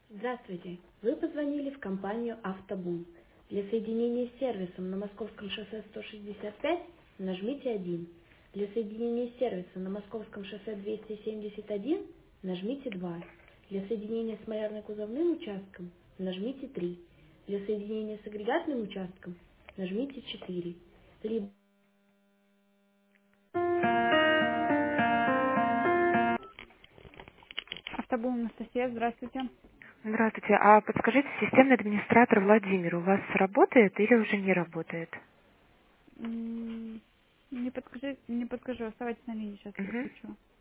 Здравствуйте! Вы позвонили в компанию «Автобум». Для соединения с сервисом на Московском шоссе 165 нажмите 1. Для соединения с сервисом на Московском шоссе 271 нажмите 2. Для соединения с малярно-кузовным участком нажмите 3. Для соединения с агрегатным участком нажмите 4. Либо Автобум Анастасия, здравствуйте. Здравствуйте. А подскажите, системный администратор Владимир у вас работает или уже не работает? Не подскажу, оставайтесь на линии, сейчас Мгм. подключу.